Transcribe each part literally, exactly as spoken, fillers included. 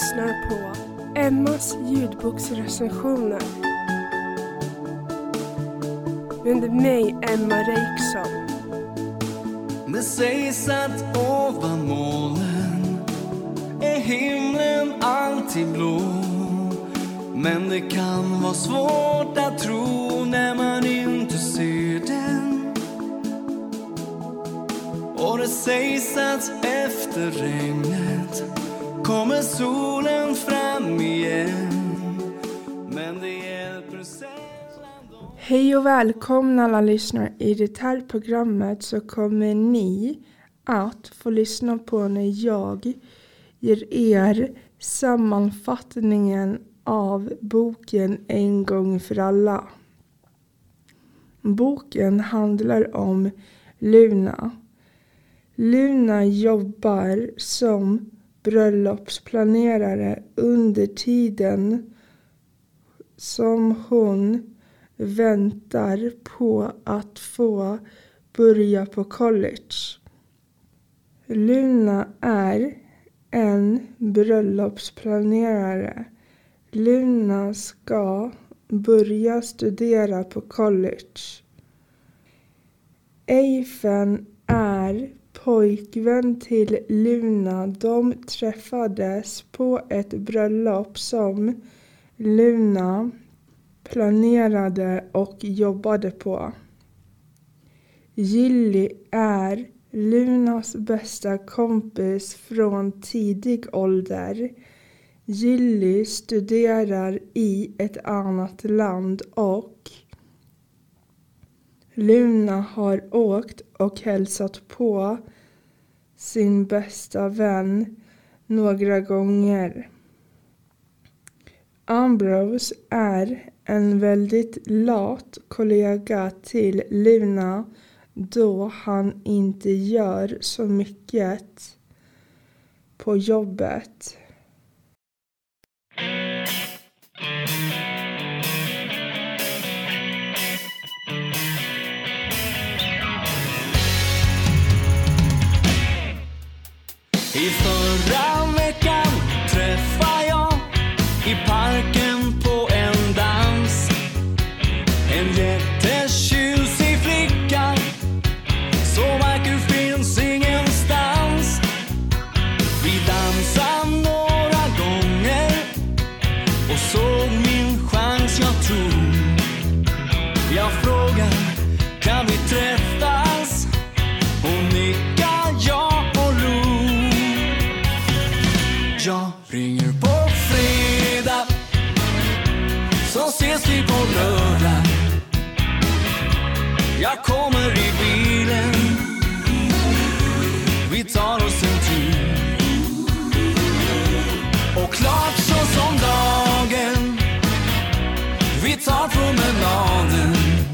lyssnar på Emmas ljudboksrecensioner. Med mig, Emma Reiksson. Det sägs att ovan molnen är himlen alltid blå. Men det kan vara svårt att tro när man inte ser den. Och det sägs att efter regnet kommer solen fram igen. Men det hjälper sällan då. Hej och välkomna alla lyssnare. I det här programmet så kommer ni att få lyssna på när jag ger er sammanfattningen av boken En gång för alla. Boken handlar om Luna. Luna jobbar som bröllopsplanerare under tiden som hon väntar på att få börja på college. Luna är en bröllopsplanerare. Luna ska börja studera på college. Eifen är pojkvän till Luna. De träffades på ett bröllop som Luna planerade och jobbade på. Gilly är Lunas bästa kompis från tidig ålder. Gilly studerar i ett annat land och Luna har åkt och hälsat på sin bästa vän några gånger. Ambrose är en väldigt lat kollega till Luna då han inte gör så mycket på jobbet. I förra veckan träffade jag i parken på en dans en jättetjusig flicka, så vacker finns ingenstans. Vi dansade några gånger och såg min chans, jag tror. Jag frågar, kan vi träffas? Hon nickar ja och lo. Jag ringer på fredag, så ses vi på lördag. Jag kommer i bilen, vi tar oss en tur. Och klart så som dagen, vi tar promenaden.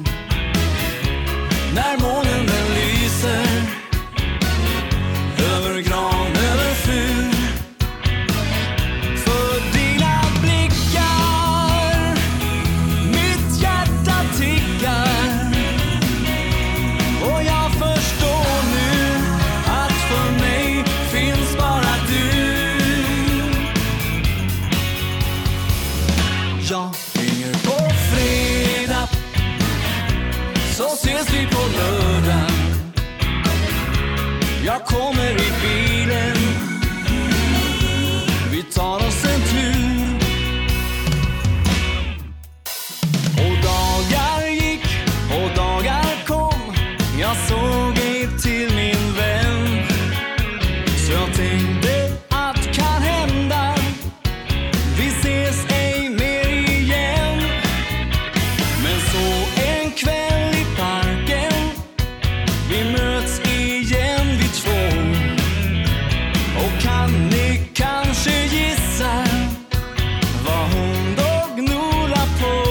När månen den lyser över gran, över fur. För dina blickar mitt hjärta tickar. Och jag förstår nu att för mig finns bara du. Jag ringer på fredag, så ses vi på lördag. Jag kommer i bilen, vi tar oss en tur. Och dagar gick och dagar kom. Jag såg ej till min vän, så jag tänkte att kan hända vi ses ej mer igen. Men så en kväll i parken, vi möts igen vi två. Och kan ni kanske gissa vad hon då gnolar på?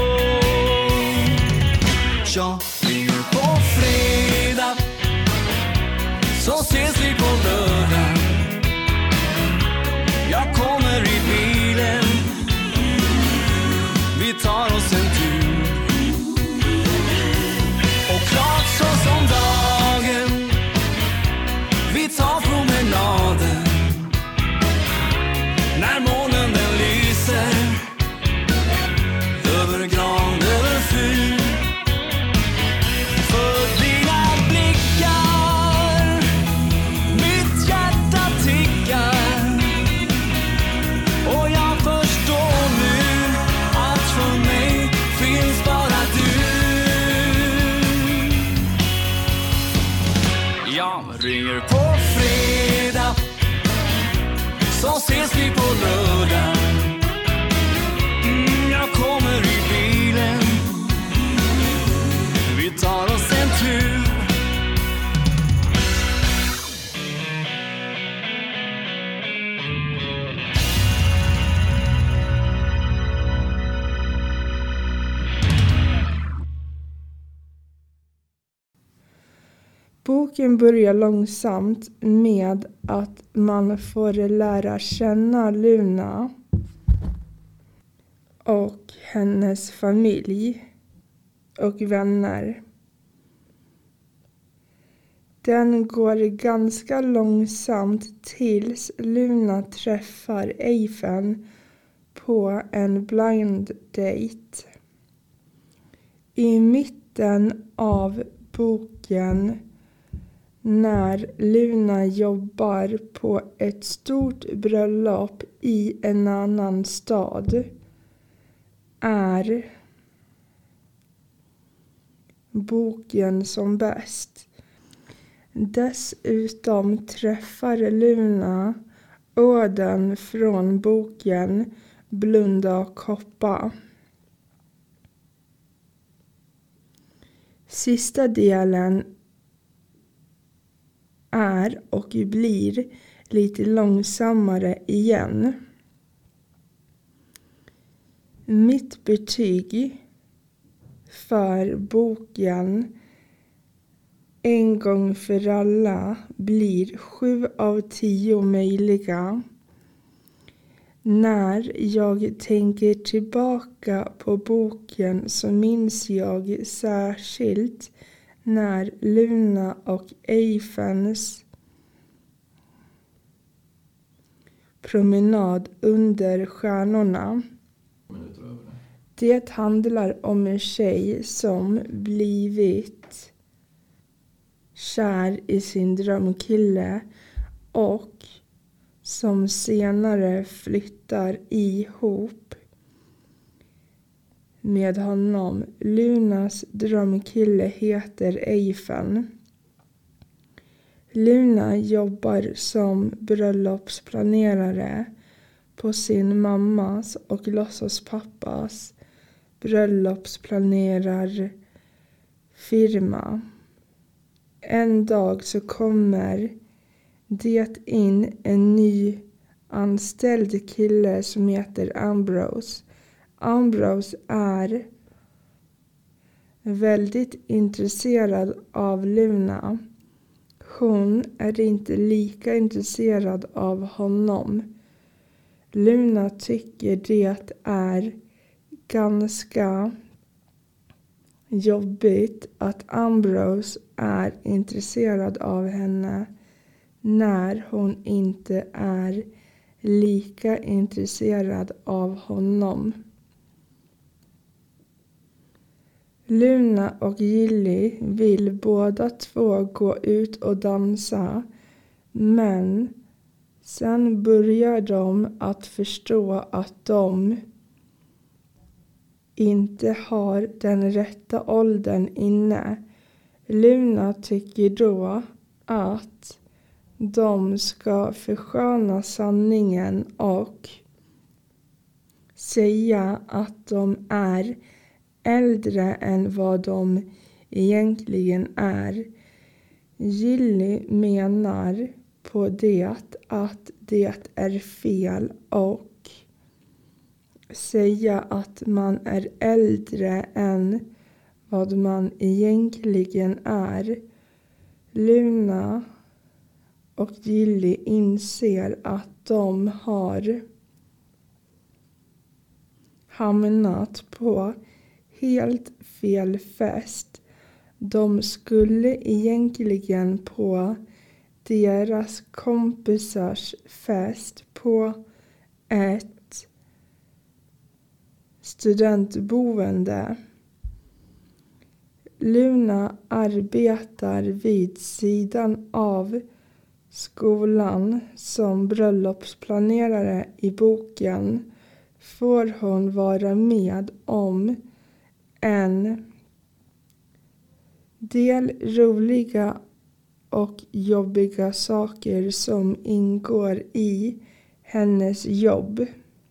Jag ringer på fredag, så ses vi på lördag. Jag kommer i bilen, vi tar oss en tur. Och klart så som dagen, vi tar promenaden. När månen Boken börjar långsamt med att man får lära känna Luna och hennes familj och vänner. Den går ganska långsamt tills Luna träffar Ethan på en blind date. I mitten av boken, när Luna jobbar på ett stort bröllop i en annan stad, är boken som bäst. Dessutom träffar Luna orden från boken Blunda och hoppa. Sista delen är och blir lite långsammare igen. Mitt betyg för boken En gång för alla blir sju av tio möjliga. När jag tänker tillbaka på boken så minns jag särskilt när Luna och Ethans promenad under stjärnorna. Det handlar om en tjej som blivit kär i sin drömkille och som senare flyttar ihop med honom. Lunas drömkille heter Ethan. Luna jobbar som bröllopsplanerare på sin mammas och låtsaspappas bröllopsplanerarfirma. En dag så kommer det in en ny anställd kille som heter Ambrose. Ambrose är väldigt intresserad av Luna. Hon är inte lika intresserad av honom. Luna tycker det är ganska jobbigt att Ambrose är intresserad av henne när hon inte är lika intresserad av honom. Luna och Gilly vill båda två gå ut och dansa, men sen börjar de att förstå att de inte har den rätta åldern inne. Luna tycker då att de ska försköna sanningen och säga att de är äldre än vad de egentligen är. Gilly menar på det att det är fel och säga att man är äldre än vad man egentligen är. Luna och Gilly inser att de har hamnat på helt fel fest. De skulle egentligen på deras kompisars fest på ett studentboende. Luna arbetar vid sidan av skolan som bröllopsplanerare. I boken får hon vara med om en del roliga och jobbiga saker som ingår i hennes jobb.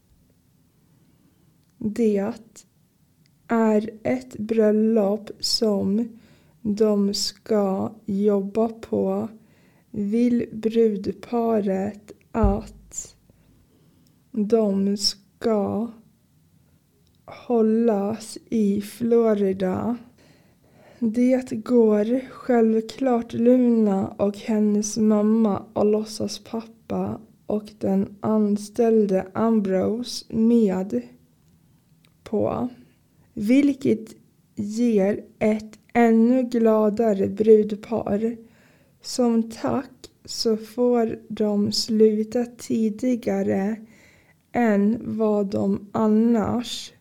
Det är ett bröllop som de ska jobba på. Vill brudparet att de ska hållas i Florida. Det går självklart Luna och hennes mamma och låtsas pappa och den anställde Ambrose med på, vilket ger ett ännu gladare brudpar. Som tack så får de sluta tidigare än vad de annars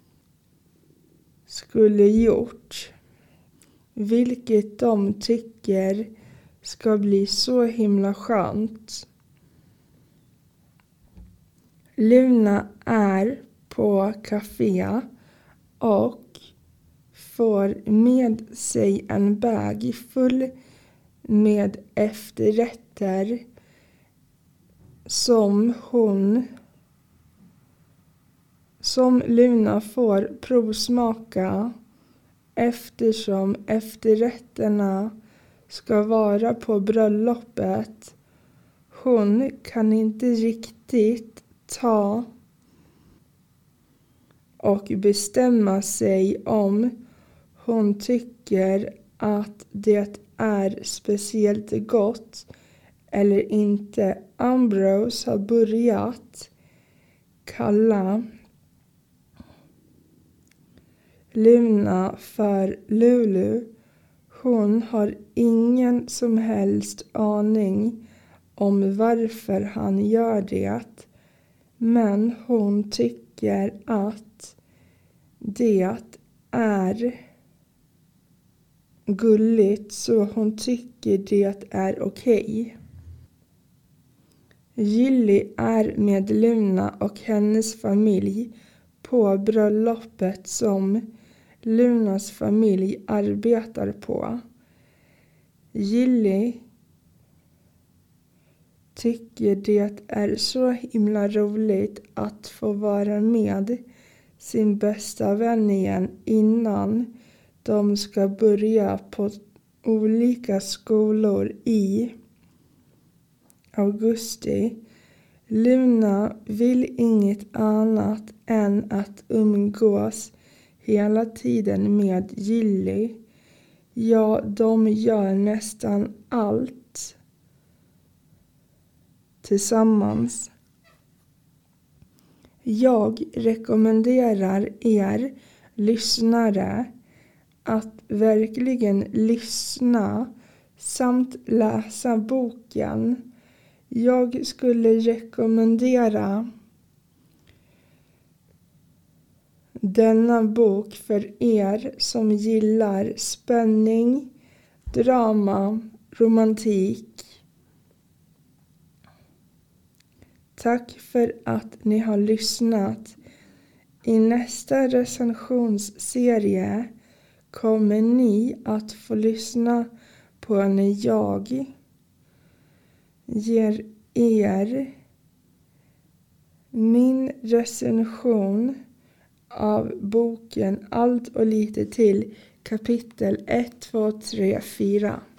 skulle gjort, vilket de tycker ska bli så himla skönt. Luna är på café och får med sig en bag full med efterrätter som hon som Luna får provsmaka eftersom efterrätterna ska vara på bröllopet. Hon kan inte riktigt ta och bestämma sig om hon tycker att det är speciellt gott eller inte. Ambrose har börjat kalla Luna för Lulu. Hon har ingen som helst aning om varför han gör det, men hon tycker att det är gulligt, så hon tycker det är okej. Gilly är med Luna och hennes familj på bröllopet som Lunas familj arbetar på. Gilly tycker det är så himla roligt att få vara med sin bästa vän igen innan de ska börja på olika skolor i augusti. Luna vill inget annat än att umgås hela tiden med Gilly. Ja, de gör nästan allt tillsammans. Jag rekommenderar er lyssnare att verkligen lyssna samt läsa boken. Jag skulle rekommendera denna bok för er som gillar spänning, drama, romantik. Tack för att ni har lyssnat. I nästa recensionsserie kommer ni att få lyssna på när jag ger er min recension av boken Allt och lite till kapitel ett, två, tre, fyra.